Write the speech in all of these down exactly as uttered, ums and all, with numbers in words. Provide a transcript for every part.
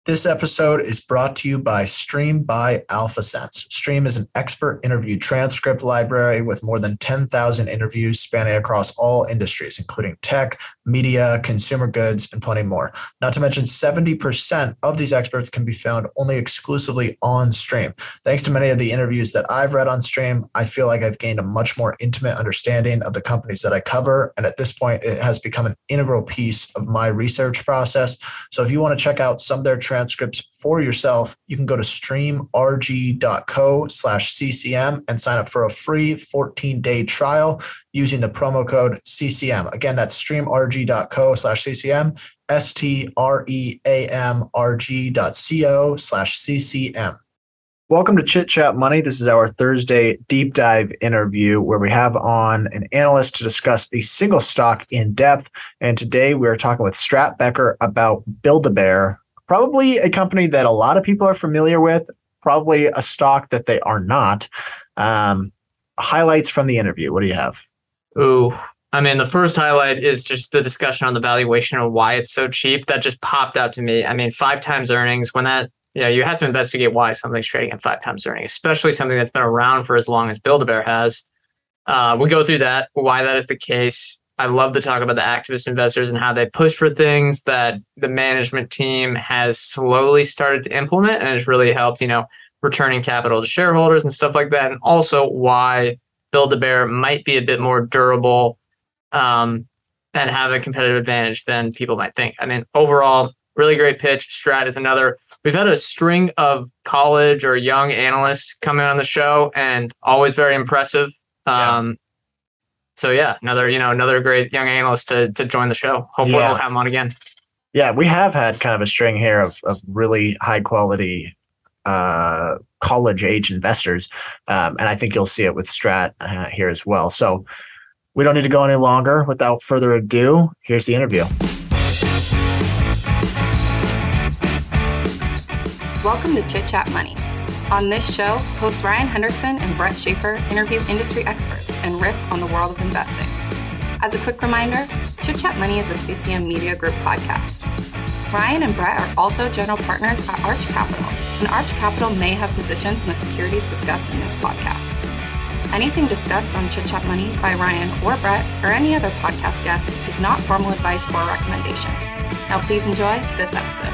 This episode is brought to you by Stream by AlphaSense. Stream is an expert interview transcript library with more than ten thousand interviews spanning across all industries, including tech, media, consumer goods, and plenty more. Not to mention seventy percent of these experts can be found only exclusively on Stream. Thanks to many of the interviews that I've read on Stream, I feel like I've gained a much more intimate understanding of the companies that I cover. And at this point, it has become an integral piece of my research process. So if you want to check out some of their transcripts for yourself, you can go to streamrg.co slash CCM and sign up for a free fourteen-day trial using the promo code C C M. Again, that's streamrg.co slash CCM, S-T-R-E-A-M-R-G dot C-O slash C-C-M. Welcome to Chit Chat Money. This is our Thursday deep dive interview where we have on an analyst to discuss a single stock in depth. And today we are talking with Strat Becker about Build-A-Bear, probably a company that a lot of people are familiar with, probably a stock that they are not. Um, highlights from the interview. What do you have? Ooh, I mean, the first highlight is just the discussion on the valuation and why it's so cheap. That just popped out to me. I mean, five times earnings, when that, you know, you have to investigate why something's trading at five times earnings, especially something that's been around for as long as Build-A-Bear has. Uh, we go through that, why that is the case. I love to talk about the activist investors and how they push for things that the management team has slowly started to implement and has really helped, you know, returning capital to shareholders and stuff like that. And also why Build-A-Bear might be a bit more durable um, and have a competitive advantage than people might think. I mean, overall, really great pitch. Strat is another. We've had a string of college or young analysts come in on the show and always very impressive. Um, yeah. So yeah, another, you know, another great young analyst to to join the show. Hopefully yeah. we'll have him on again. Yeah, we have had kind of a string here of, of really high quality uh, college age investors. Um, and I think you'll see it with Strat uh, here as well. So we don't need to go any longer. Without further ado, here's the interview. Welcome to Chit Chat Money. On this show, hosts Ryan Henderson and Brett Schaefer interview industry experts and riff on the world of investing. As a quick reminder, Chit Chat Money is a C C M Media Group podcast. Ryan and Brett are also general partners at Arch Capital, and Arch Capital may have positions in the securities discussed in this podcast. Anything discussed on Chit Chat Money by Ryan or Brett or any other podcast guests is not formal advice or recommendation. Now please enjoy this episode.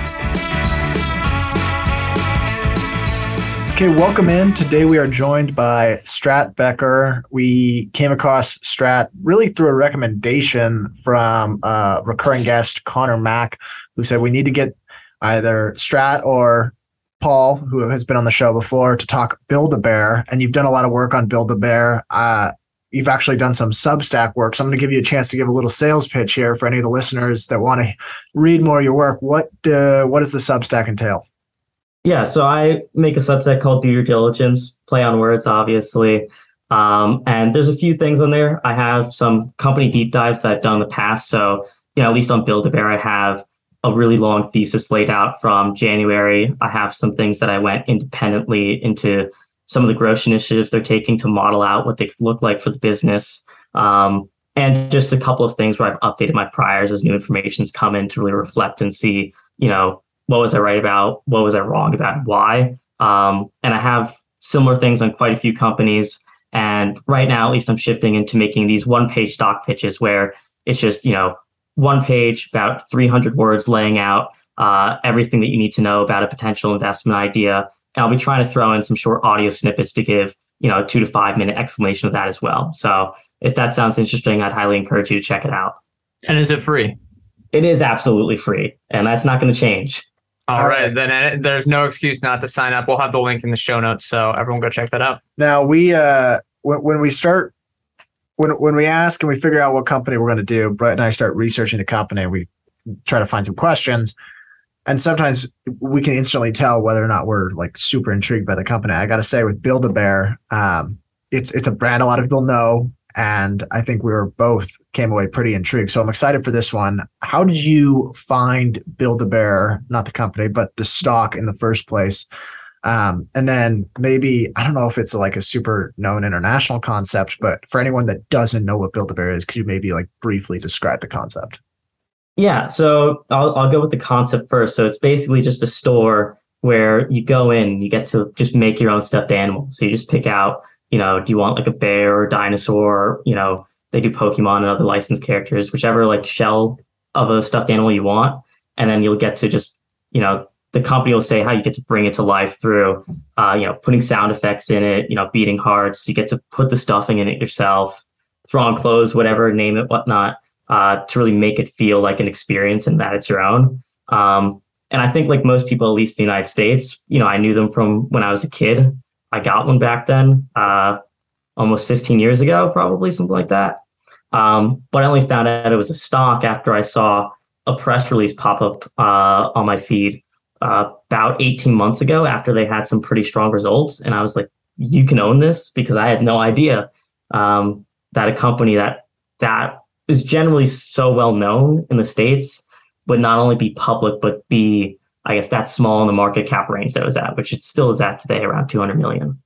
Okay, welcome in. Today we are joined by Strat Becker. We came across Strat really through a recommendation from a recurring guest, Connor Mack, who said we need to get either Strat or Paul, who has been on the show before, to talk Build-A-Bear. And you've done a lot of work on Build-A-Bear. Uh, you've actually done some Substack work. So I'm going to give you a chance to give a little sales pitch here for any of the listeners that want to read more of your work. What uh, what does the Substack entail? Yeah, so I make a Substack called Do Your Diligence, play on words, obviously. Um, and there's a few things on there. I have some company deep dives that I've done in the past. So, you know, at least on Build-A-Bear, I have a really long thesis laid out from January. I have some things that I went independently into some of the growth initiatives they're taking to model out what they could look like for the business. Um, and just a couple of things where I've updated my priors as new information's come in to really reflect and see, you know, what was I right about? What was I wrong about? Why? Um, and I have similar things on quite a few companies. And right now, at least I'm shifting into making these one-page stock pitches where it's just, you know, one page, about three hundred words laying out uh, everything that you need to know about a potential investment idea. And I'll be trying to throw in some short audio snippets to give, you know, a two to five minute explanation of that as well. So if that sounds interesting, I'd highly encourage you to check it out. And is it free? It is absolutely free. And that's not going to change. All right, then there's no excuse not to sign up. We'll have the link in the show notes, so everyone go check that out. Now, we uh, when, when we start, when when we ask and we figure out what company we're going to do, Brett and I start researching the company. We try to find some questions, and sometimes we can instantly tell whether or not we're like super intrigued by the company. I got to say, with Build-A-Bear, um, it's it's a brand a lot of people know. And I think we were both came away pretty intrigued. So I'm excited for this one. How did you find Build-A-Bear, not the company, but the stock in the first place? Um, and then maybe, I don't know if it's like a super known international concept, but for anyone that doesn't know what Build-A-Bear is, could you maybe like briefly describe the concept? Yeah, so I'll, I'll go with the concept first. So it's basically just a store where you go in, you get to just make your own stuffed animal. So you just pick out, you know, do you want like a bear or a dinosaur? You know, they do Pokemon and other licensed characters, whichever like shell of a stuffed animal you want. And then you'll get to just, you know, the company will say how you get to bring it to life through, uh, you know, putting sound effects in it, you know, beating hearts. You get to put the stuffing in it yourself, throw on clothes, whatever, name it, whatnot. Uh, to really make it feel like an experience and that it's your own. Um, and I think like most people, at least in the United States, you know, I knew them from when I was a kid. I got one back then, uh, almost fifteen years ago, probably something like that. Um, but I only found out it was a stock after I saw a press release pop up uh, on my feed uh, about eighteen months ago after they had some pretty strong results. And I was like, you can own this, because I had no idea um, that a company that that is generally so well known in the States would not only be public, but be, I guess, that small in the market cap range that it was at, which it still is at today, around two hundred million.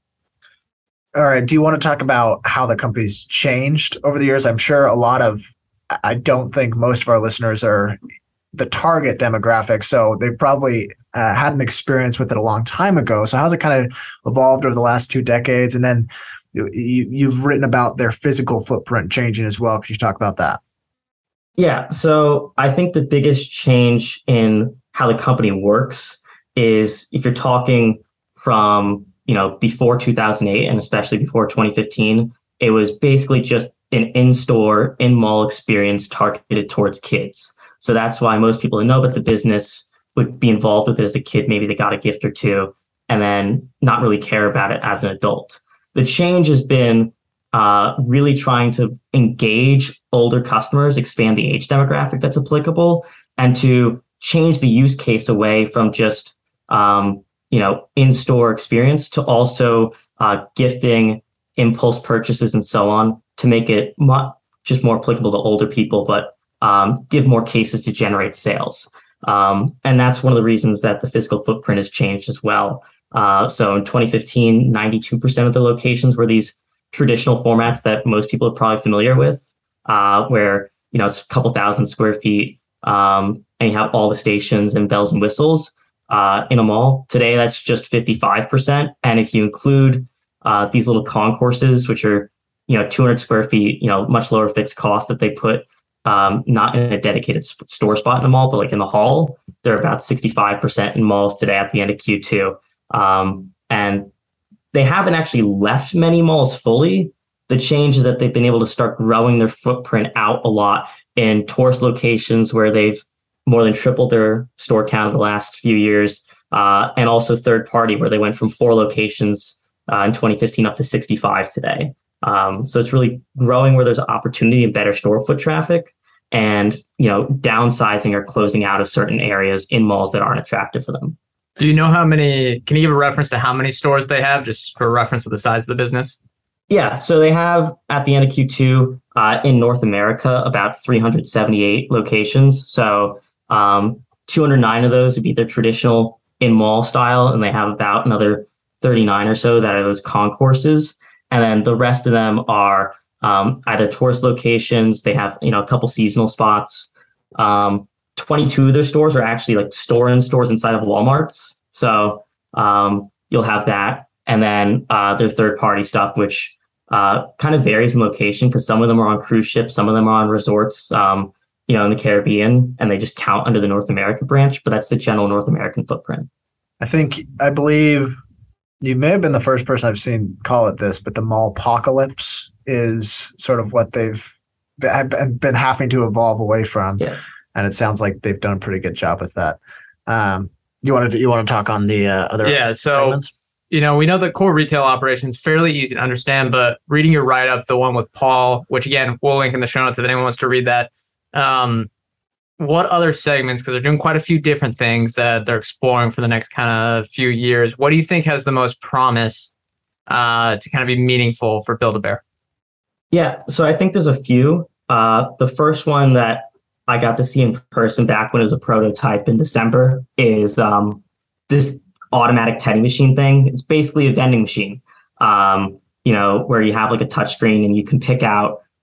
All right. Do you want to talk about how the company's changed over the years? I'm sure a lot of, I don't think most of our listeners are the target demographic, so they probably uh, had an experience with it a long time ago. So how's it kind of evolved over the last two decades? And then you, you've written about their physical footprint changing as well. Could you talk about that? Yeah. So I think the biggest change in how the company works is, if you're talking from, you know, before two thousand eight and especially before twenty fifteen, it was basically just an in-store, in-mall experience targeted towards kids. So that's why most people who know about the business would be involved with it as a kid. Maybe they got a gift or two and then not really care about it as an adult. The change has been uh, really trying to engage older customers, expand the age demographic that's applicable, and to change the use case away from just um, you know, in-store experience to also uh, gifting, impulse purchases, and so on, to make it not just more applicable to older people, but um, give more cases to generate sales. Um, and that's one of the reasons that the physical footprint has changed as well. Uh, so in twenty fifteen, ninety-two percent of the locations were these traditional formats that most people are probably familiar with, uh, where, you know, it's a couple thousand square feet, um, and you have all the stations and bells and whistles uh, in a mall. Today, that's just fifty-five percent. And if you include uh, these little concourses, which are, you know, two hundred square feet, you know, much lower fixed cost that they put um, not in a dedicated sp- store spot in the mall, but like in the hall, they're about sixty-five percent in malls today at the end of Q two. Um, and they haven't actually left many malls fully. The change is that they've been able to start growing their footprint out a lot in tourist locations where they've more than tripled their store count in the last few years, uh, and also third party, where they went from four locations uh, in twenty fifteen up to sixty-five today. Um, so it's really growing where there's opportunity and better store foot traffic, and, you know, downsizing or closing out of certain areas in malls that aren't attractive for them. Do you know how many, can you give a reference to how many stores they have, just for reference to the size of the business? Yeah, so they have, at the end of Q two, uh, in North America, about three hundred seventy-eight locations. So um, two hundred nine of those would be their traditional in-mall style, and they have about another thirty-nine or so that are those concourses. And then the rest of them are um, either tourist locations. They have, you know, a couple seasonal spots. Um, twenty-two of their stores are actually like store-in stores inside of Walmarts. So um, you'll have that. And then uh, there's third-party stuff, which uh, kind of varies in location, because some of them are on cruise ships, some of them are on resorts, um, you know, in the Caribbean, and they just count under the North America branch. But that's the general North American footprint. I think, I believe you may have been the first person I've seen call it this, but the mall-pocalypse is sort of what they've been having to evolve away from. Yeah. And it sounds like they've done a pretty good job with that. Um, you want to you want to talk on the uh, other yeah, so, segments? You know, we know that core retail operations fairly easy to understand, but reading your write-up, the one with Paul, which again, we'll link in the show notes if anyone wants to read that. Um, what other segments, because they're doing quite a few different things that they're exploring for the next kind of few years. What do you think has the most promise uh, to kind of be meaningful for Build-A-Bear? Yeah, so I think there's a few. Uh, the first one that I got to see in person back when it was a prototype in December is um, this automatic teddy machine thing. It's basically a vending machine, um, you know, where you have like a touch screen and you can pick out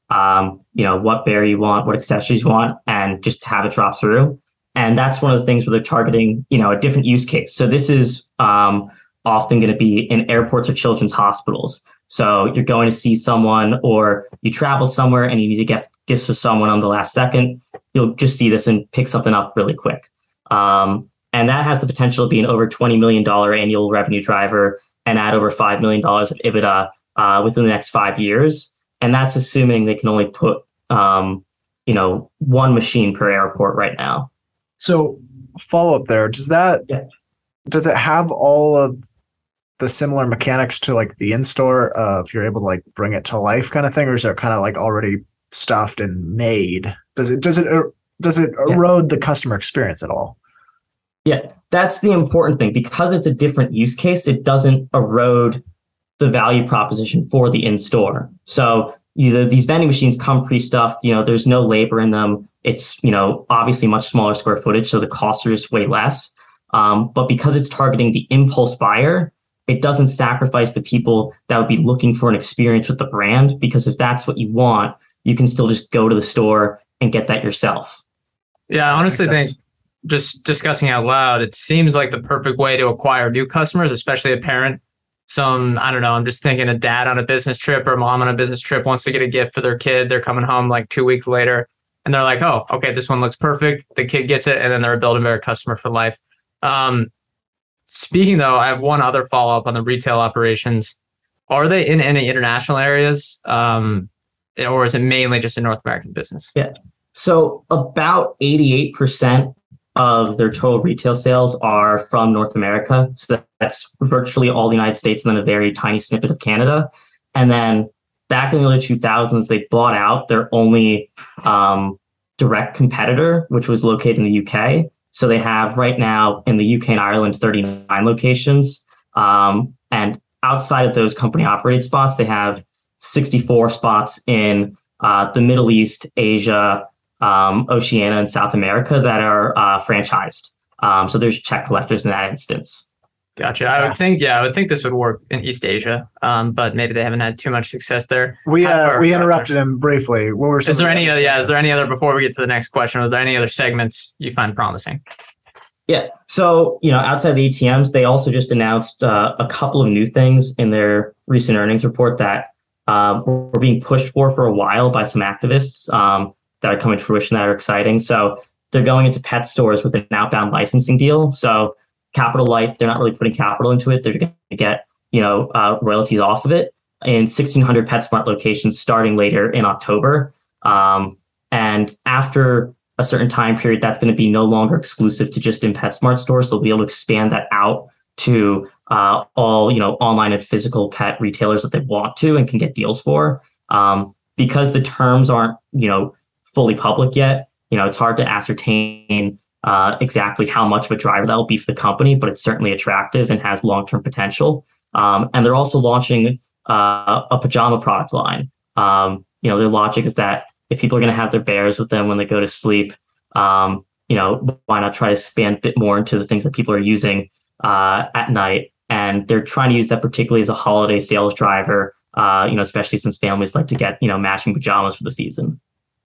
um, you know, what bear you want, what accessories you want, and just have it drop through. And that's one of the things where they're targeting, you know, a different use case. So this is um, often going to be in airports or children's hospitals. So you're going to see someone, or you traveled somewhere and you need to get gifts for someone on the last second. You'll just see this and pick something up really quick. Um, and that has the potential to be an over twenty million dollars annual revenue driver and add over five million dollars of EBITDA uh, within the next five years. And that's assuming they can only put, um, you know, one machine per airport right now. So follow up there, does that, yeah. does it have all of the similar mechanics to like the in-store, uh, if you're able to like bring it to life kind of thing, or is it kind of like already stuffed and made? Does it, does it, er, does it erode yeah. the customer experience at all? Yeah, that's the important thing. Because it's a different use case, it doesn't erode the value proposition for the in-store. So either these vending machines come pre-stuffed, you know, there's no labor in them. It's, you know, obviously much smaller square footage, so the costs are just way less. Um, but because it's targeting the impulse buyer, it doesn't sacrifice the people that would be looking for an experience with the brand, because if that's what you want, you can still just go to the store and get that yourself. Yeah, I honestly think, just discussing out loud, it seems like the perfect way to acquire new customers, especially a parent. Some, I don't know, I'm just thinking a dad on a business trip or mom on a business trip wants to get a gift for their kid. They're coming home like two weeks later and they're like, oh, okay, this one looks perfect. The kid gets it, and then they're a Build-A-Bear customer for life. Um, speaking though, I have one other follow-up on the retail operations. Are they in any international areas? Um, or is it mainly just a North American business? Yeah. So about eighty-eight percent of their total retail sales are from North America. So that's virtually all the United States and then a very tiny snippet of Canada. And then back in the early two thousands, they bought out their only um, direct competitor, which was located in the U K. So they have right now in the U K and Ireland, thirty-nine locations. Um, and outside of those company operated spots, they have sixty-four spots in uh, the Middle East, Asia, Um, Oceania and South America that are uh, franchised. Um, so there's check collectors in that instance. Gotcha. I would think, yeah, I would think this would work in East Asia, um, but maybe they haven't had too much success there. We uh, we interrupted him briefly. What were some is there any? other Yeah, is there any other? Before we get to the next question, are there any other segments you find promising? Yeah. So you know, outside the A T Ms, they also just announced uh, a couple of new things in their recent earnings report that uh, were being pushed for for a while by some activists. Um, that are coming to fruition that are exciting. So they're going into pet stores with an outbound licensing deal. So capital light, they're not really putting capital into it. They're going to get, you know, uh, royalties off of it in sixteen hundred PetSmart locations starting later in October. Um, and after a certain time period, that's going to be no longer exclusive to just in PetSmart stores. So they'll be able to expand that out to uh, all, you know, online and physical pet retailers that they want to and can get deals for. Um, because the terms aren't, you know, fully public yet, you know, it's hard to ascertain uh, exactly how much of a driver that will be for the company, but it's certainly attractive and has long-term potential. Um, and they're also launching uh, a pajama product line. Um, you know, their logic is that if people are going to have their bears with them when they go to sleep, um, you know, why not try to expand a bit more into the things that people are using uh, at night? And they're trying to use that particularly as a holiday sales driver, uh, you know, especially since families like to get, you know, matching pajamas for the season.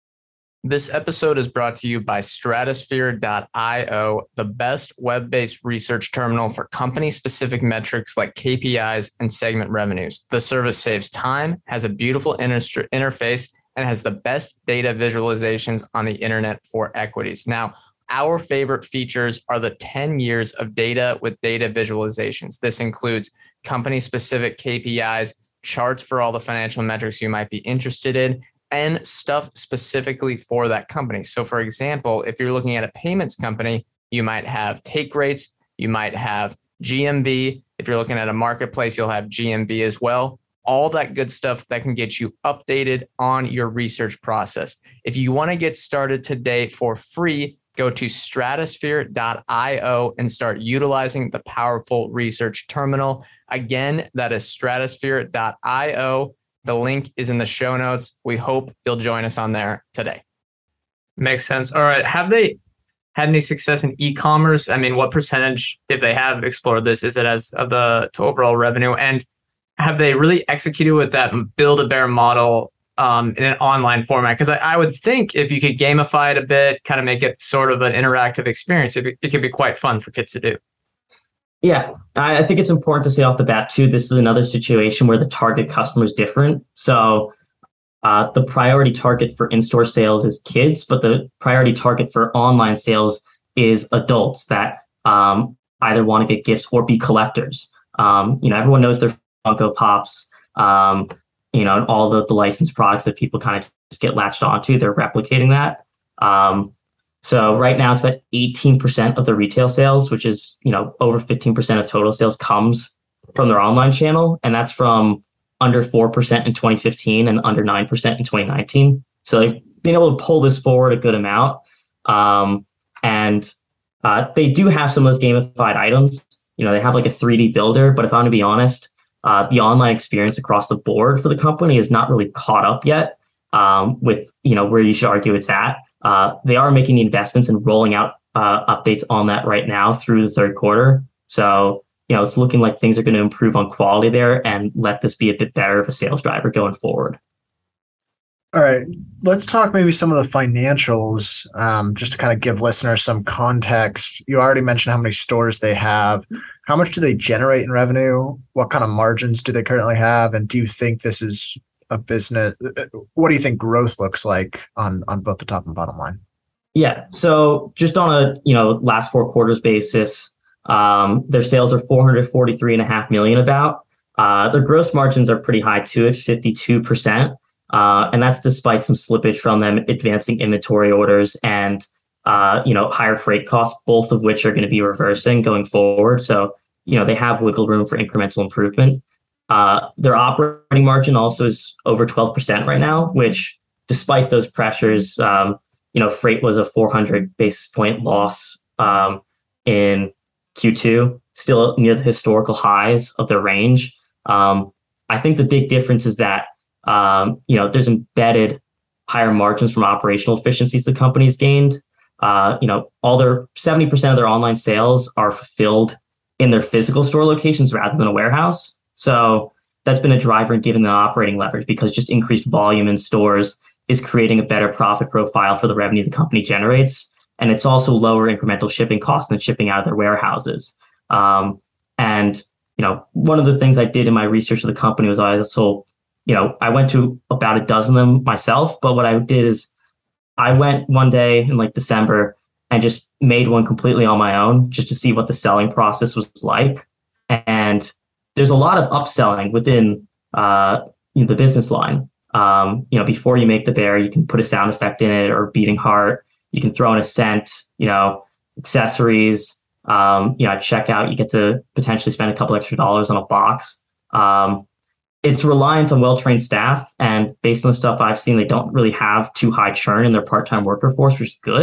This episode is brought to you by Stratosphere dot io, the best web-based research terminal for company-specific metrics like K P Is and segment revenues. The service saves time, has a beautiful inter- interface, and has the best data visualizations on the internet for equities. Now, our favorite features are the ten years of data with data visualizations. This includes company-specific K P Is, charts for all the financial metrics you might be interested in, and stuff specifically for that company. So for example, if you're looking at a payments company, you might have take rates, you might have G M V. If you're looking at a marketplace, you'll have G M V as well. All that good stuff that can get you updated on your research process. If you want to get started today for free, go to Stratosphere dot io and start utilizing the powerful research terminal. Again, that is Stratosphere dot io. The link is in the show notes. We hope you'll join us on there today. Makes sense. All right. Have they had any success in e-commerce? I mean, what percentage, if they have explored this, is it as of the to overall revenue? And have they really executed with that Build-A-Bear model um, in an online format? Because I, I would think if you could gamify it a bit, kind of make it sort of an interactive experience, it, it could be quite fun for kids to do. Yeah, I think it's important to say off the bat, too, this is another situation where the target customer is different. So uh, the priority target for in-store sales is kids, but the priority target for online sales is adults that um, either want to get gifts or be collectors. Um, you know, everyone knows their Funko Pops, um, you know, and all the, the licensed products that people kind of just get latched onto. They're replicating that. Um, so right now it's about eighteen percent of the retail sales, which is, you know, over fifteen percent of total sales comes from their online channel. And that's from under four percent in twenty fifteen and under nine percent in twenty nineteen. So like being able to pull this forward a good amount. Um, and uh, they do have some of those gamified items. You know, they have like a three D builder, but if I'm to be honest, uh, the online experience across the board for the company is not really caught up yet um, with, you know, where you should argue it's at. Uh, they are making the investments and rolling out uh, updates on that right now through the third quarter. So, you know, it's looking like things are going to improve on quality there and let this be a bit better of a sales driver going forward. All right, let's talk maybe some of the financials, um, just to kind of give listeners some context. You already mentioned how many stores they have. How much do they generate in revenue? What kind of margins do they currently have? And do you think this is a business? What do you think growth looks like on, on both the top and bottom line? Yeah, so just on a you know last four quarters basis, um, their sales are four hundred forty-three and a half million about. Uh, their gross margins are pretty high too at fifty-two percent. Uh, and that's despite some slippage from them advancing inventory orders and, uh, you know, higher freight costs, both of which are going to be reversing going forward. So, you know, they have wiggle room for incremental improvement. Uh, their operating margin also is over twelve percent right now, which despite those pressures, um, you know, freight was a four hundred basis point loss um, in Q two, still near the historical highs of their range. Um, I think the big difference is that Um, you know, there's embedded higher margins from operational efficiencies the company's gained. Uh, you know, all their seventy percent of their online sales are fulfilled in their physical store locations rather than a warehouse. So that's been a driver in giving them operating leverage because just increased volume in stores is creating a better profit profile for the revenue the company generates. And it's also lower incremental shipping costs than shipping out of their warehouses. Um, and, you know, one of the things I did in my research of the company was I also You know, I went to about a dozen of them myself, but what I did is I went one day in like December and just made one completely on my own just to see what the selling process was like. And there's a lot of upselling within uh, you know, the business line. Um, you know, before you make the bear, you can put a sound effect in it or a beating heart. You can throw in a scent, you know, accessories. Um, you know, at checkout, you get to potentially spend a couple extra dollars on a box. Um, It's reliant on well-trained staff, and based on the stuff I've seen, they don't really have too high churn in their part-time worker force, which is good.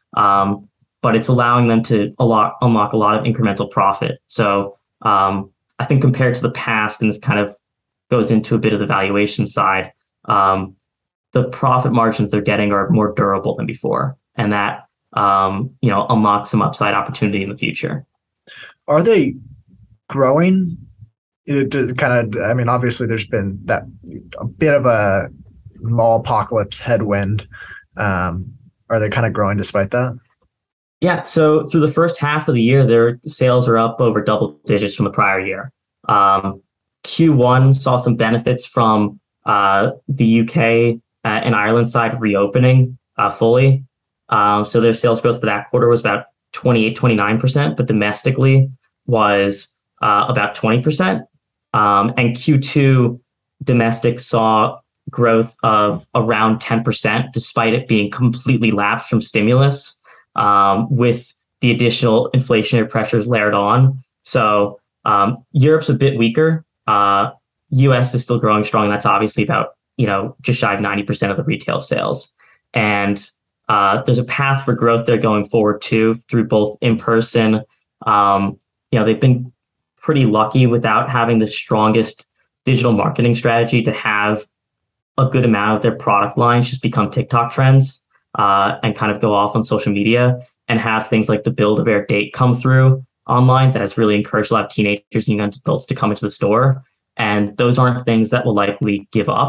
Um, but it's allowing them to a lot, unlock a lot of incremental profit. So um, I think compared to the past, and this kind of goes into a bit of the valuation side, um, the profit margins they're getting are more durable than before, and that um, you know unlocks some upside opportunity in the future. Are they growing? It kind of, I mean, obviously there's been that a bit of a mall apocalypse headwind. Um, are they kind of growing despite that? Yeah. So through the first half of the year, their sales are up over double digits from the prior year. Um, Q one saw some benefits from uh, the U K uh, and Ireland side reopening uh, fully. Um, so their sales growth for that quarter was about twenty-eight, twenty-nine percent, but domestically was uh, about twenty percent. Um, and Q two domestic saw growth of around ten percent, despite it being completely lapsed from stimulus, um, with the additional inflationary pressures layered on. So um, Europe's a bit weaker. Uh, U S is still growing strong. That's obviously about, you know, just shy of ninety percent of the retail sales. And uh, there's a path for growth there going forward too, through both in person. Um, you know, they've been pretty lucky without having the strongest digital marketing strategy to have a good amount of their product lines just become TikTok trends uh, and kind of go off on social media and have things like the Build-A-Bear date come through online that has really encouraged a lot of teenagers and young adults to come into the store. And those aren't things that will likely give up.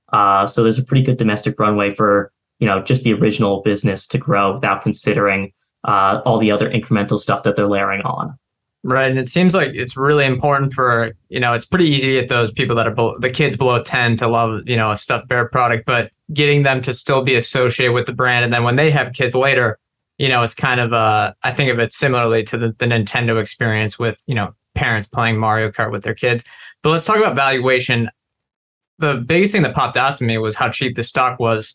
Uh, so there's a pretty good domestic runway for, you know, just the original business to grow without considering uh, all the other incremental stuff that they're layering on. Right. And it seems like it's really important for, you know, it's pretty easy to get those people that are below, the kids below ten to love, you know, a stuffed bear product, but getting them to still be associated with the brand. And then when they have kids later, you know, it's kind of, uh, I think of it similarly to the, the Nintendo experience with, you know, parents playing Mario Kart with their kids. But let's talk about valuation. The biggest thing that popped out to me was how cheap the stock was.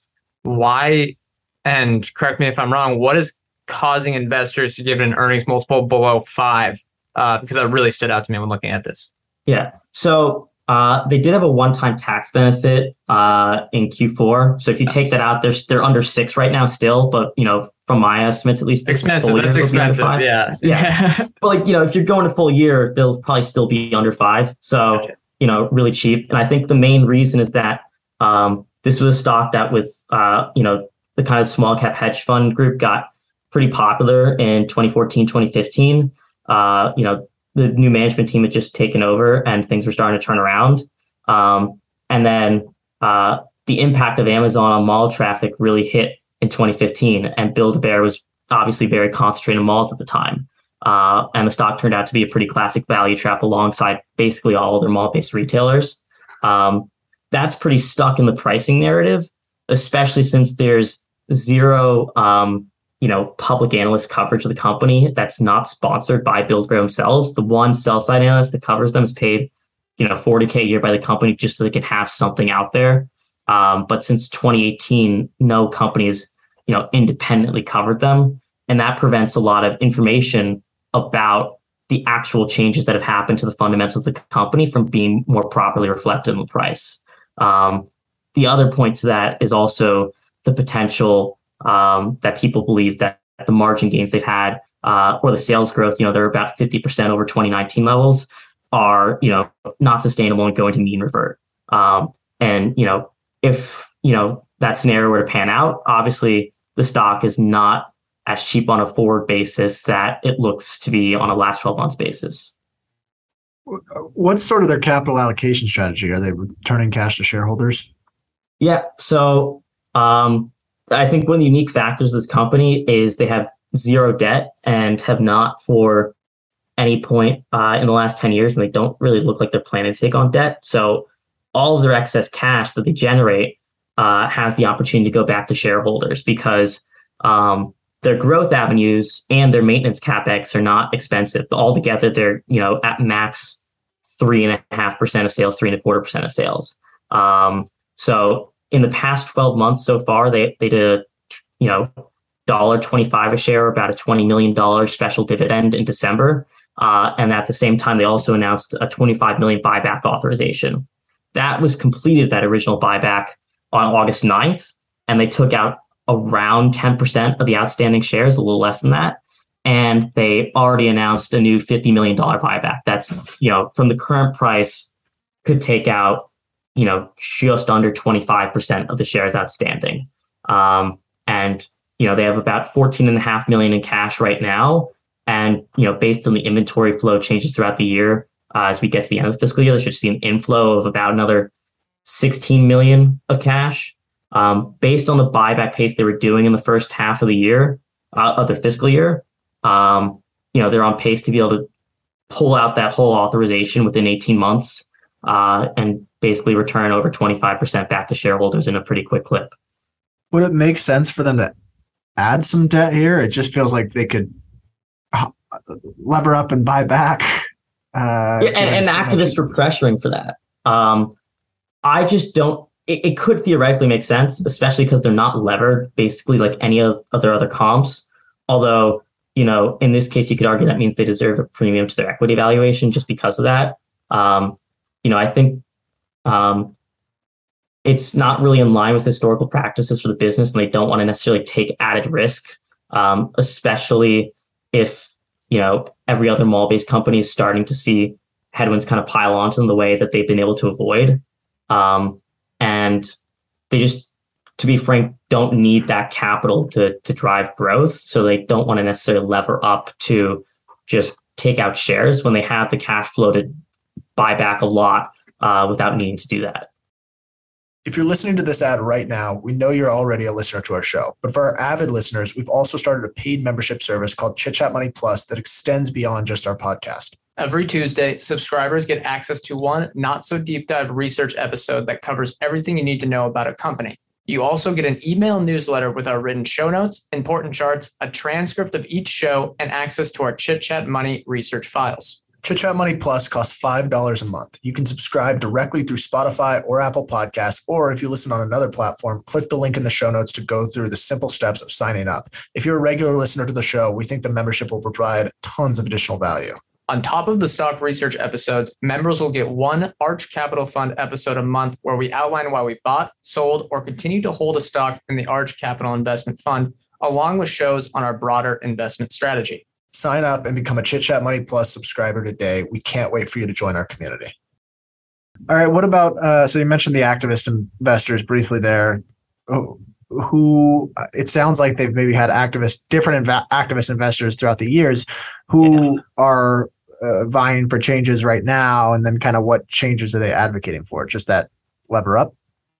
Why, and correct me if I'm wrong, what is causing investors to give it an earnings multiple below five? Uh, because that really stood out to me when looking at this. Yeah. So uh, they did have a one-time tax benefit uh, in Q four. So if you take that out, they're they're under six right now still. But you know, from my estimates, at least expensive. That's expensive. Yeah. Yeah. But like you know, if you're going to full year, they'll probably still be under five. So gotcha. You know, really cheap. And I think the main reason is that um, this was a stock that with uh, you know the kind of small cap hedge fund group got pretty popular in twenty fourteen, twenty fifteen. Uh, you know, the new management team had just taken over and things were starting to turn around. Um, and then uh, the impact of Amazon on mall traffic really hit in twenty fifteen, and Build-A-Bear was obviously very concentrated in malls at the time. Uh, and the stock turned out to be a pretty classic value trap alongside basically all other mall-based retailers. Um, that's pretty stuck in the pricing narrative, especially since there's zero um, you know, public analyst coverage of the company that's not sponsored by Build-A-Bear themselves. The one sell-side analyst that covers them is paid, you know, forty K a year by the company just so they can have something out there. Um, but since twenty eighteen, no companies, you know, independently covered them. And that prevents a lot of information about the actual changes that have happened to the fundamentals of the company from being more properly reflected in the price. Um, the other point to that is also the potential um, that people believe that the margin gains they've had uh, or the sales growth, you know, they're about fifty percent over twenty nineteen levels are, you know, not sustainable and going to mean revert. Um, and, you know, if, you know, that scenario were to pan out, obviously the stock is not as cheap on a forward basis that it looks to be on a last twelve months basis. What's sort of their capital allocation strategy? Are they returning cash to shareholders? Yeah. So um, I think one of the unique factors of this company is they have zero debt and have not for any point uh, in the last ten years, and they don't really look like they're planning to take on debt. So all of their excess cash that they generate uh, has the opportunity to go back to shareholders because um, their growth avenues and their maintenance capex are not expensive. Altogether, they're, you know, at max three and a half percent of sales, three and a quarter percent of sales. Um, so in the past twelve months so far, they they did a, you know, one dollar twenty-five a share, about a twenty million dollars special dividend in December. Uh, and at the same time, they also announced a twenty-five million dollars buyback authorization. That was completed, that original buyback, on August ninth, and they took out around ten percent of the outstanding shares, a little less than that. And they already announced a new fifty million dollars buyback. That's, you know, from the current price, could take out, you know, just under twenty-five percent of the shares outstanding. Um, and, you know, they have about fourteen and a half million in cash right now. And, you know, based on the inventory flow changes throughout the year, uh, as we get to the end of the fiscal year, they should see an inflow of about another sixteen million of cash. Um, based on the buyback pace they were doing in the first half of the year, uh, of their fiscal year, um, you know, they're on pace to be able to pull out that whole authorization within eighteen months uh, and basically return over twenty-five percent back to shareholders in a pretty quick clip. Would it make sense for them to add some debt here? It just feels like they could lever up and buy back. Uh, yeah, and, and activists were pressuring for that. Um, I just don't. It, it could theoretically make sense, especially because they're not levered, basically like any of, of their other comps. Although, you know, in this case, you could argue that means they deserve a premium to their equity valuation just because of that. Um, you know, I think um, it's not really in line with historical practices for the business, and they don't want to necessarily take added risk, um, especially if, you know, every other mall-based company is starting to see headwinds kind of pile onto them the way that they've been able to avoid. Um, and they just, to be frank, don't need that capital to to drive growth. So they don't want to necessarily lever up to just take out shares when they have the cash flow to buy back a lot uh, without needing to do that. If you're listening to this ad right now, we know you're already a listener to our show. But for our avid listeners, we've also started a paid membership service called Chit Chat Money Plus that extends beyond just our podcast. Every Tuesday, subscribers get access to one not so deep dive research episode that covers everything you need to know about a company. You also get an email newsletter with our written show notes, important charts, a transcript of each show, and access to our Chit Chat Money research files. Chit Chat Money Plus costs five dollars a month. You can subscribe directly through Spotify or Apple Podcasts, or if you listen on another platform, click the link in the show notes to go through the simple steps of signing up. If you're a regular listener to the show, we think the membership will provide tons of additional value. On top of the stock research episodes, members will get one Arch Capital Fund episode a month where we outline why we bought, sold, or continue to hold a stock in the Arch Capital Investment Fund, along with shows on our broader investment strategy. Sign up and become a Chit Chat Money Plus subscriber today. We can't wait for you to join our community. All right. What about, uh, so you mentioned the activist investors briefly there, who it sounds like they've maybe had activist, different inv- activist investors throughout the years who yeah. are uh, vying for changes right now. And then kind of what changes are they advocating for? Just that lever up?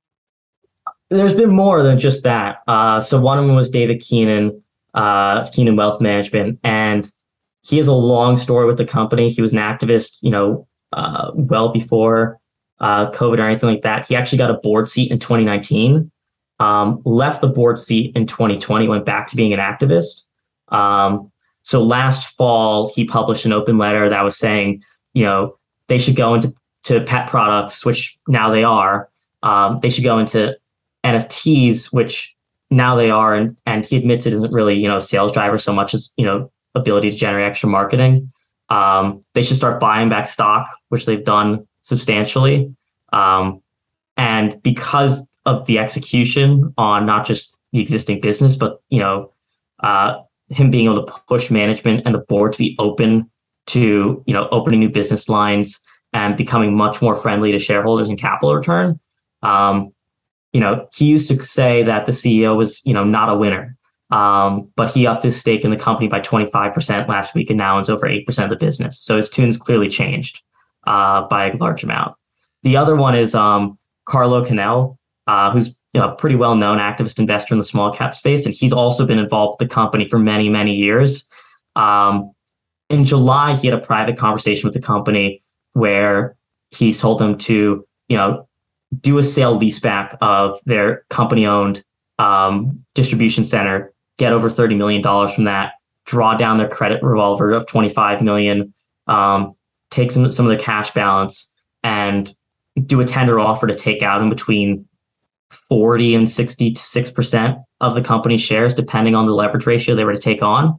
There's been more than just that. Uh, so one of them was David Keenan, uh, Keenan Wealth Management, and he has a long story with the company. He was an activist, you know, uh, well before uh, COVID or anything like that. He actually got a board seat in twenty nineteen, um, left the board seat in twenty twenty, went back to being an activist. Um, so last fall, he published an open letter that was saying, you know, they should go into to pet products, which now they are. Um, they should go into N F Ts, which now they are, and and he admits it isn't really, you know, a sales driver so much as, you know, ability to generate extra marketing. Um, they should start buying back stock, which they've done substantially. Um, and because of the execution on not just the existing business, but, you know, uh, him being able to push management and the board to be open to, you know, opening new business lines and becoming much more friendly to shareholders and capital return. Um, You know, he used to say that the C E O was, you know, not a winner, um, but he upped his stake in the company by twenty-five percent last week and now owns over eight percent of the business. So his tune's clearly changed uh, by a large amount. The other one is um, Carlo Canel, uh, who's, you know, a pretty well-known activist investor in the small cap space. And he's also been involved with the company for many, many years. Um, in July, he had a private conversation with the company where he told them to, you know, do a sale leaseback of their company-owned um, distribution center, get over thirty million dollars from that, draw down their credit revolver of twenty-five million dollars, um, take some, some of the cash balance, and do a tender offer to take out in between forty and sixty-six percent of the company's shares, depending on the leverage ratio they were to take on.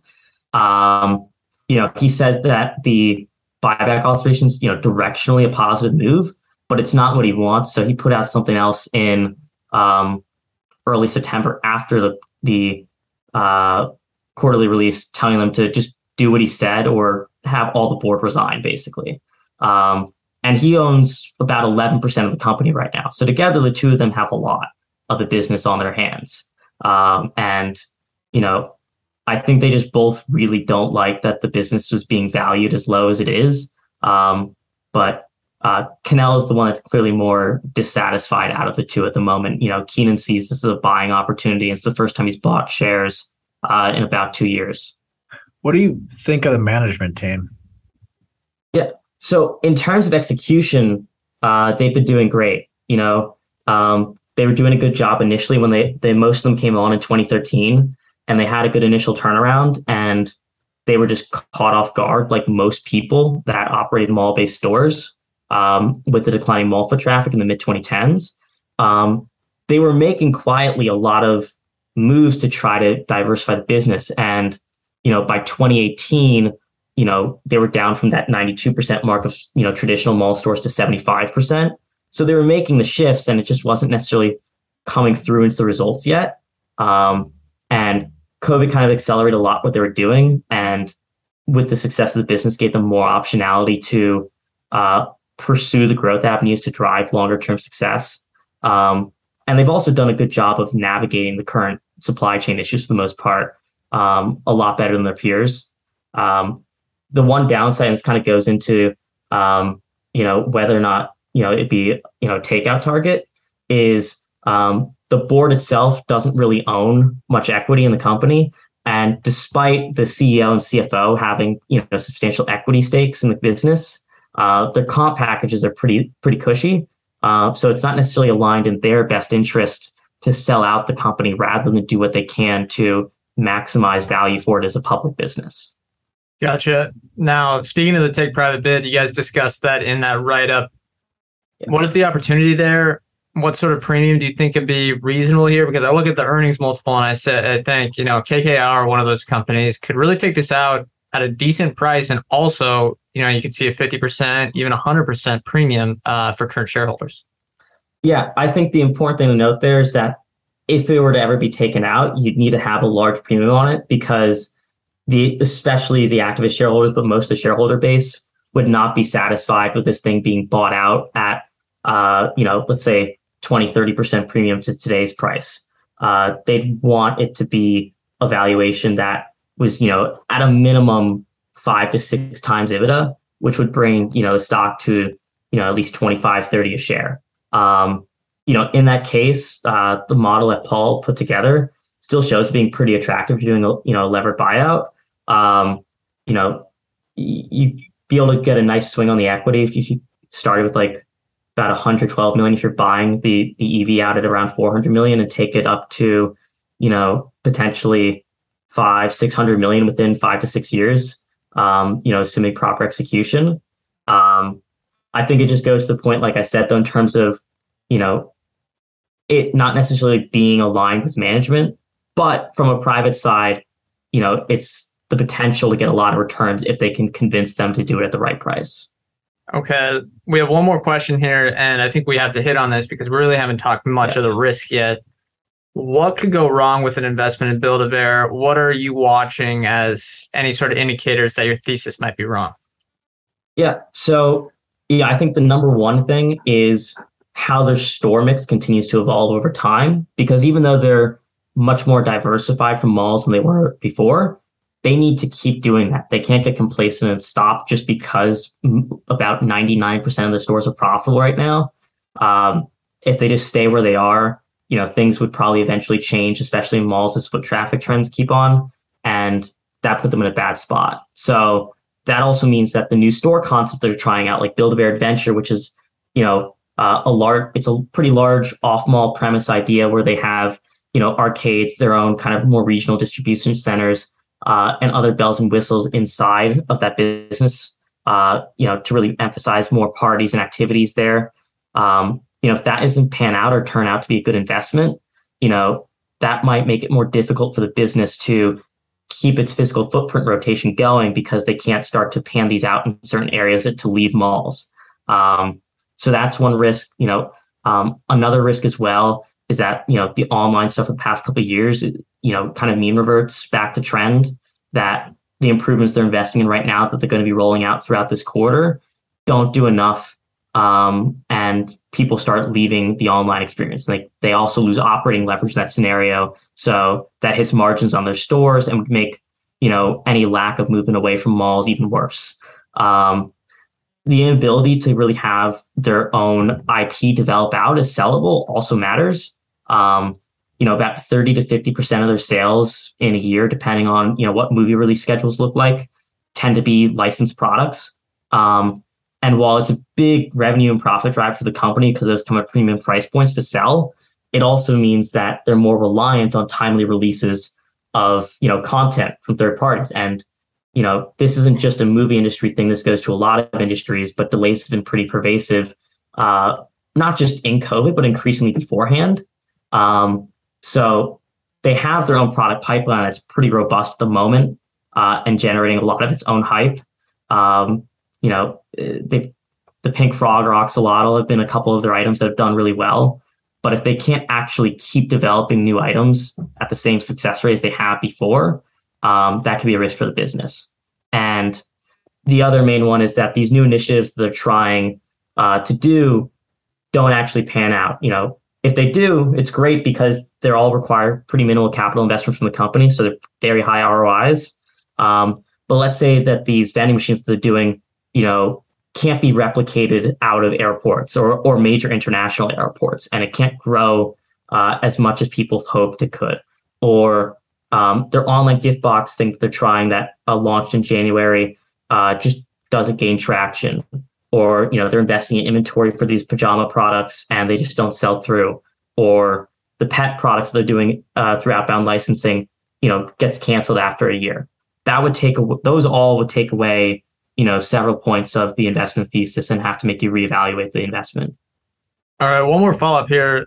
Um, you know, he says that the buyback authorization is, you know, directionally a positive move, but it's not what he wants. So he put out something else in um, early September after the the uh, quarterly release, telling them to just do what he said or have all the board resign, basically. Um, and he owns about eleven percent of the company right now. So together, the two of them have a lot of the business on their hands. Um, and, you know, I think they just both really don't like that the business was being valued as low as it is. Um, but Uh, Canel is the one that's clearly more dissatisfied out of the two at the moment. You know, Keenan sees this as a buying opportunity. It's the first time he's bought shares uh, in about two years. What do you think of the management team? Yeah. So in terms of execution, uh, they've been doing great. You know, um, they were doing a good job initially when they, they most of them came on in twenty thirteen, and they had a good initial turnaround, and they were just caught off guard, like most people that operate mall-based stores. Um, with the declining mall foot traffic in the mid twenty tens, um, they were making quietly a lot of moves to try to diversify the business. And, you know, by twenty eighteen, you know, they were down from that ninety-two percent mark of, you know, traditional mall stores to seventy-five percent. So they were making the shifts, and it just wasn't necessarily coming through into the results yet. Um, and COVID kind of accelerated a lot what they were doing. And with the success of the business, gave them more optionality to uh, pursue the growth avenues to drive longer term success. Um, and they've also done a good job of navigating the current supply chain issues for the most part, um, a lot better than their peers. Um, the one downside, and this kind of goes into, um, you know, whether or not, you know, it'd be, you know, a takeout target. is um, the board itself doesn't really own much equity in the company. And despite the C E O and C F O having, you know, substantial equity stakes in the business, uh, their comp packages are pretty pretty cushy. Uh, so it's not necessarily aligned in their best interest to sell out the company rather than do what they can to maximize value for it as a public business. Gotcha. Now, speaking of the take private bid, you guys discussed that in that write-up. Yeah. What is the opportunity there? What sort of premium do you think could be reasonable here? Because I look at the earnings multiple and I said, I think, you know, K K R, one of those companies, could really take this out at a decent price. And also, you know, you could see a fifty percent, even one hundred percent premium uh, for current shareholders. Yeah, I think the important thing to note there is that if it were to ever be taken out, you'd need to have a large premium on it because the, especially the activist shareholders, but most of the shareholder base would not be satisfied with this thing being bought out at, uh, you know, let's say, twenty, thirty percent premium to today's price. Uh, they'd want it to be a valuation that was, you know, at a minimum five to six times EBITDA, which would bring, you know, the stock to, you know, at least twenty-five, thirty a share. Um, you know, in that case, uh, the model that Paul put together still shows being pretty attractive if you're doing a, you know, a levered buyout. Um, you know, y- you'd be able to get a nice swing on the equity if you started with like about one hundred twelve million if you're buying the the E V out at around four hundred million and take it up to, you know, potentially five, six hundred million within five to six years, um, you know, assuming proper execution. Um, I think it just goes to the point, like I said, though, in terms of, you know, it not necessarily being aligned with management, but from a private side, you know, it's the potential to get a lot of returns if they can convince them to do it at the right price. Okay, we have one more question here, and I think we have to hit on this because we really haven't talked much yeah. of the risk yet. What could go wrong with an investment in Build-A-Bear? What are you watching as any sort of indicators that your thesis might be wrong? Yeah, so yeah, I think the number one thing is how their store mix continues to evolve over time, because even though they're much more diversified from malls than they were before, they need to keep doing that. They can't get complacent and stop just because about ninety-nine percent of the stores are profitable right now. Um, if they just stay where they are, you know, things would probably eventually change, especially in malls as foot traffic trends keep on, and that put them in a bad spot. So that also means that the new store concept they're trying out, like Build-A-Bear Adventure, which is, you know, uh, a large, it's a pretty large off-mall premise idea where they have, you know, arcades, their own kind of more regional distribution centers, Uh, and other bells and whistles inside of that business, uh, you know, to really emphasize more parties and activities there. Um, you know, if that doesn't pan out or turn out to be a good investment, you know, that might make it more difficult for the business to keep its physical footprint rotation going because they can't start to pan these out in certain areas to leave malls. Um, so that's one risk. You know, um, another risk as well is that, you know, the online stuff for the past couple of years, you know, kind of mean reverts back to trend, that the improvements they're investing in right now that they're going to be rolling out throughout this quarter don't do enough. Um, and people start leaving the online experience. Like they also lose operating leverage in that scenario. So that hits margins on their stores and would make, you know, any lack of movement away from malls even worse. Um, the inability to really have their own I P develop out as sellable also matters. Um, you know, about thirty to fifty percent of their sales in a year, depending on, you know, what movie release schedules look like, tend to be licensed products. Um, and while it's a big revenue and profit drive for the company because those come at premium price points to sell, it also means that they're more reliant on timely releases of, you know, content from third parties. And, you know, this isn't just a movie industry thing. This goes to a lot of industries, but delays have been pretty pervasive, uh, not just in COVID, but increasingly beforehand. Um, so they have their own product pipeline that's pretty robust at the moment, uh, and generating a lot of its own hype. Um, you know, they've, the Pink Frog or Axolotl have been a couple of their items that have done really well. But if they can't actually keep developing new items at the same success rate as they have before, um, that could be a risk for the business. And the other main one is that these new initiatives that they're trying uh, to do don't actually pan out. You know, if they do, it's great because they're all require pretty minimal capital investment from the company, so they're very high R O Is. Um, but let's say that these vending machines that they're doing, you know, can't be replicated out of airports or or major international airports, and it can't grow uh, as much as people hoped it could. Or um, their online gift box thing that they're trying that uh, launched in January uh, just doesn't gain traction. Or, you know, they're investing in inventory for these pajama products and they just don't sell through. Or the pet products they're doing uh, through outbound licensing, you know, gets canceled after a year. That would take, those all would take away, you know, several points of the investment thesis and have to make you reevaluate the investment. All right, one more follow-up here.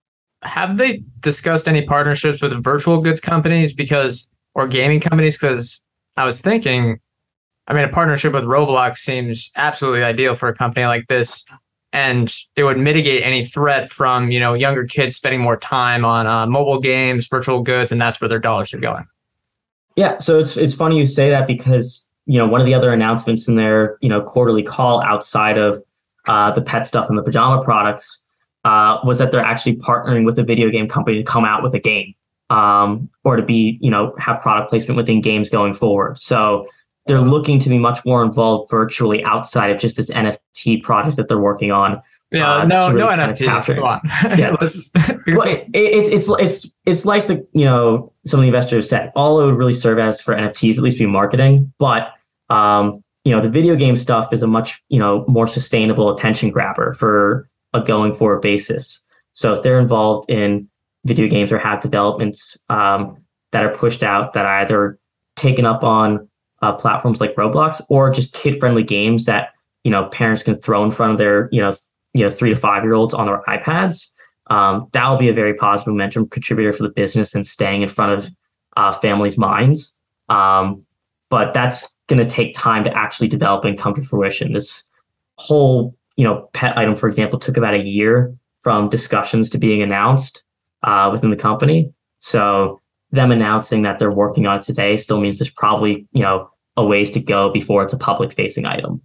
Have they discussed any partnerships with virtual goods companies because, or gaming companies? Because I was thinking, I mean, a partnership with Roblox seems absolutely ideal for a company like this, and it would mitigate any threat from, you know, younger kids spending more time on uh, mobile games, virtual goods, and that's where their dollars are going. Yeah, so it's it's funny you say that because, you know, one of the other announcements in their, you know, quarterly call outside of uh, the pet stuff and the pajama products uh, was that they're actually partnering with a video game company to come out with a game um, or to be, you know, have product placement within games going forward. So they're looking to be much more involved virtually outside of just this N F T project that they're working on. Yeah, uh, no, really no N F Ts. Come on. Yeah, well, it, it, it's it's it's like the you know some of the investors said. All it would really serve as for N F Ts, at least be marketing. But um, you know, the video game stuff is a much you know more sustainable attention grabber for a going forward basis. So if they're involved in video games or have developments um, that are pushed out that are either taken up on Uh, platforms like Roblox or just kid-friendly games that you know parents can throw in front of their you know you know three to five year olds on their iPads. Um, that will be a very positive momentum contributor for the business and staying in front of uh, families' minds. Um, but that's going to take time to actually develop and come to fruition. This whole you know pet item, for example, took about a year from discussions to being announced uh, within the company. So them announcing that they're working on it today still means there's probably you know a ways to go before it's a public facing item.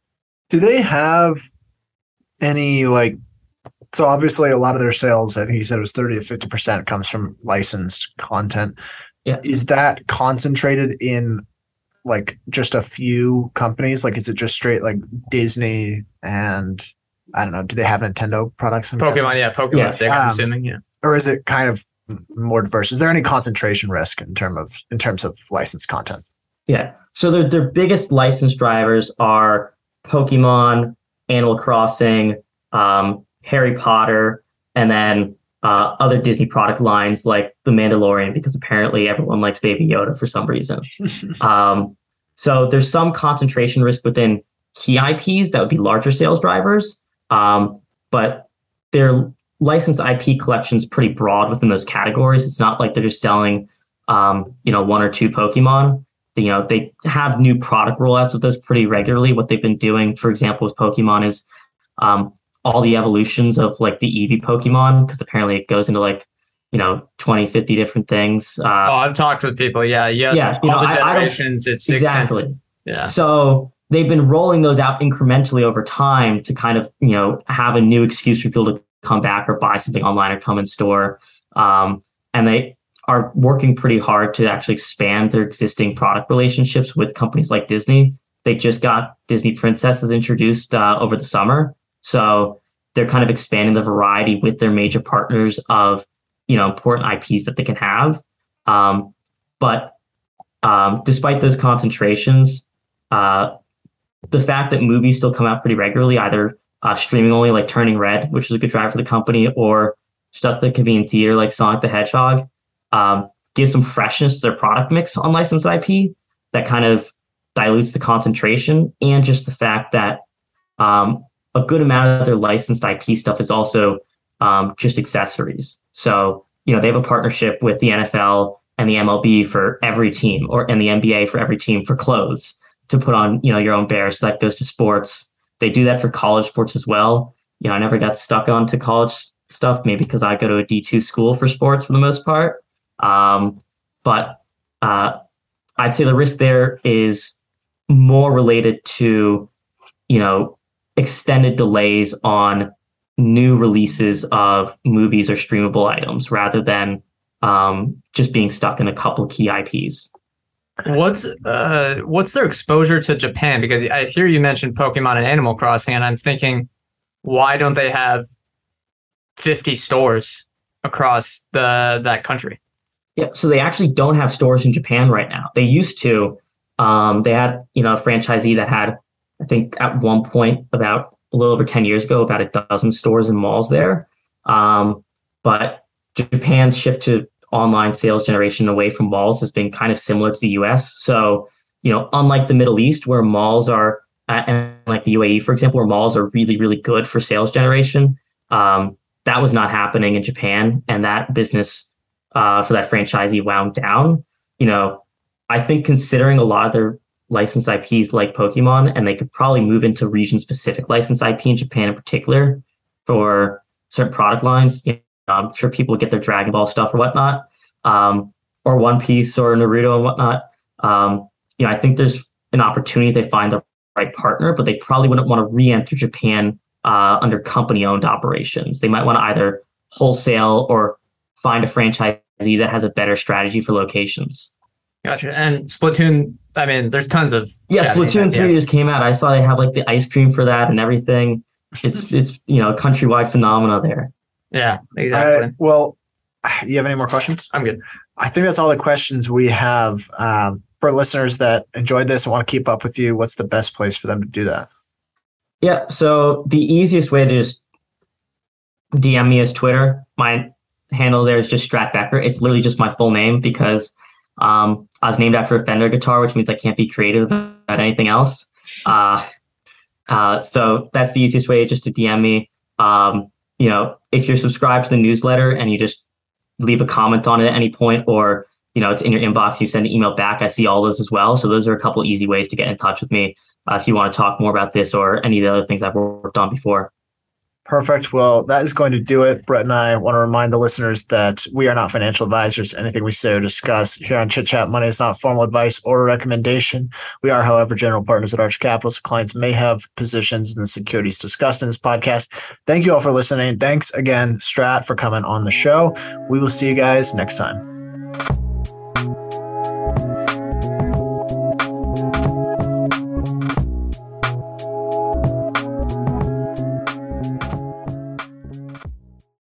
Do they have any like, so obviously a lot of their sales, I think you said it was thirty to fifty percent comes from licensed content. Yeah. Is that concentrated in like just a few companies? Like, is it just straight like Disney and I don't know, do they have Nintendo products? I'm Pokemon, guessing? yeah, Pokemon's Yeah. big, I'm Um, assuming, yeah. Or is it kind of more diverse? Is there any concentration risk in terms of in terms of licensed content? Yeah. So their their biggest license drivers are Pokemon, Animal Crossing, um, Harry Potter, and then uh, other Disney product lines like The Mandalorian, because apparently everyone likes Baby Yoda for some reason. um, so there's some concentration risk within key I Ps that would be larger sales drivers, um, but their licensed I P collection is pretty broad within those categories. It's not like they're just selling, um, you know, one or two Pokemon. You know, they have new product rollouts of those pretty regularly. What they've been doing, for example, with Pokemon is um, all the evolutions of like the Eevee Pokemon, because apparently it goes into like, you know, twenty, fifty different things. Uh, oh, I've talked with people. Yeah. Yeah. Yeah. All You know, the I- I generations, it's exactly. expensive. Yeah. So they've been rolling those out incrementally over time to kind of, you know, have a new excuse for people to come back or buy something online or come in store. Um, and they are working pretty hard to actually expand their existing product relationships with companies like Disney. They just got Disney Princesses introduced uh, over the summer. So they're kind of expanding the variety with their major partners of, you know, important I Ps that they can have. Um, but um, despite those concentrations, uh, the fact that movies still come out pretty regularly, either uh, streaming only like Turning Red, which is a good drive for the company, or stuff that can be in theater like Sonic the Hedgehog, um, gives some freshness to their product mix on licensed I P that kind of dilutes the concentration, and just the fact that um, a good amount of their licensed I P stuff is also um, just accessories. So, you know, they have a partnership with the N F L and the M L B for every team, or and the N B A for every team for clothes to put on, you know, your own bear. So that goes to sports. They do that for college sports as well. You know, I never got stuck onto college stuff, maybe because I go to a D two school for sports for the most part. Um, but uh, I'd say the risk there is more related to, you know, extended delays on new releases of movies or streamable items rather than um, just being stuck in a couple key I Ps. What's uh what's their exposure to Japan? Because I hear you mentioned Pokemon and Animal Crossing, and I'm thinking, why don't they have fifty stores across the that country? Yeah, so they actually don't have stores in Japan right now. They used to. Um, they had, you know, a franchisee that had, I think, at one point about a little over ten years ago, about a dozen stores and malls there. Um, but Japan's shift to online sales generation away from malls has been kind of similar to the U S. So, you know, unlike the Middle East, where malls are, uh, and like the U A E, for example, where malls are really, really good for sales generation, um, that was not happening in Japan. And that business uh, for that franchisee wound down. You know, I think considering a lot of their licensed I Ps like Pokemon, and they could probably move into region-specific licensed I P in Japan in particular for certain product lines. You know, I'm sure people would get their Dragon Ball stuff or whatnot, um, or One Piece or Naruto and whatnot. Um, you know, I think there's an opportunity if they find the right partner, but they probably wouldn't want to re-enter Japan uh, under company-owned operations. They might want to either wholesale or find a franchisee that has a better strategy for locations. Gotcha. And Splatoon, I mean, there's tons of yeah. Splatoon three just came out. I saw they have like the ice cream for that and everything. It's it's you know a countrywide phenomena there. Yeah, exactly. Uh, well, you have any more questions? I'm good. I think that's all the questions we have. Um, for listeners that enjoyed this and want to keep up with you, what's the best place for them to do that? Yeah, so the easiest way to just D M me is Twitter. My handle there is just Strat Becker. It's literally just my full name because um, I was named after a Fender guitar, which means I can't be creative about anything else. Uh, uh, so that's the easiest way, just to D M me. Um, you know, if you're subscribed to the newsletter and you just leave a comment on it at any point, or, you know, it's in your inbox, you send an email back, I see all those as well. So those are a couple easy ways to get in touch with me uh, if you want to talk more about this or any of the other things I've worked on before. Perfect. Well, that is going to do it. Brett and I want to remind the listeners that we are not financial advisors. Anything we say or discuss here on Chit Chat Money is not formal advice or a recommendation. We are, however, general partners at Arch Capital, so clients may have positions in the securities discussed in this podcast. Thank you all for listening. Thanks again, Strat, for coming on the show. We will see you guys next time.